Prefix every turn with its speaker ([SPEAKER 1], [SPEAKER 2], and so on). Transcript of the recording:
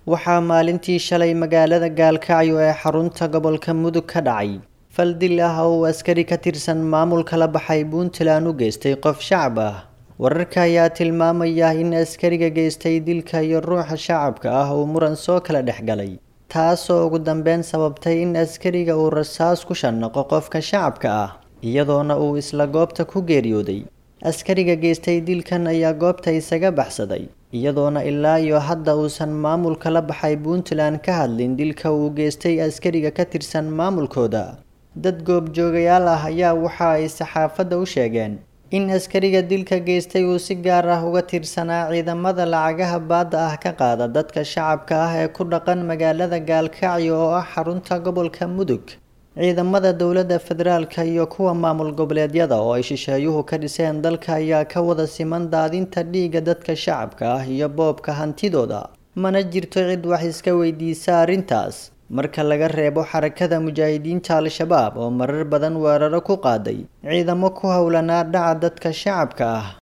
[SPEAKER 1] waxaa maalintii shalay magaalada Gaalkacyo ee xarunta gobolka Mudug ka dhacay fal dil ah oo askari ka tirsan maamulka la baxay Puntland u geystay qof shacab ah. Wararka ayaa tilmaamaya in askariga geystay dilka iyo ruuxa shacabka ah uu muran soo kala dhexgalay, taasoo ugu dambeyn sababtay in askariga uu rasaas ku shanaqo qofka shacabka ah, iyadoona uu isla goobta ku geeriyooday. Askariga geystay dilkan ayaa goobta isaga baxsaday, iyadoona ilaa iyo hadda uusan maamulka la baxay Puntland ka hadlin dilka uu geystay askariga ka tirsan maamulkooda. Dad goobjoogayaal ah ayaa waxa ay saxaafadda u sheegeen in askariga dilka geystay uu si gaar ah uga tirsanaa ciidamada lacagaha baadda ah ka qaada dadka shacabka ah ee ku dhaqan magaalada Gaalkacyo oo ah xarunta gobolka Mudug. Ciidamada dowladda federaalka iyo kuwa maamul goboleedyada oo ay shisheeyuhu ka dhiseen dalka ayaa ka wada siman daadinta dhiigga dadka shacabka ah iyo boobka hantidooda. Mana jirto cid wax iska weydiisa arrintaas marka laga reebo xarakada mujaahidiinta Al-Shabaab oo marar badan weeraro ku qaaday ciidamo ku howlanaa dhaca dadka shacabka ah.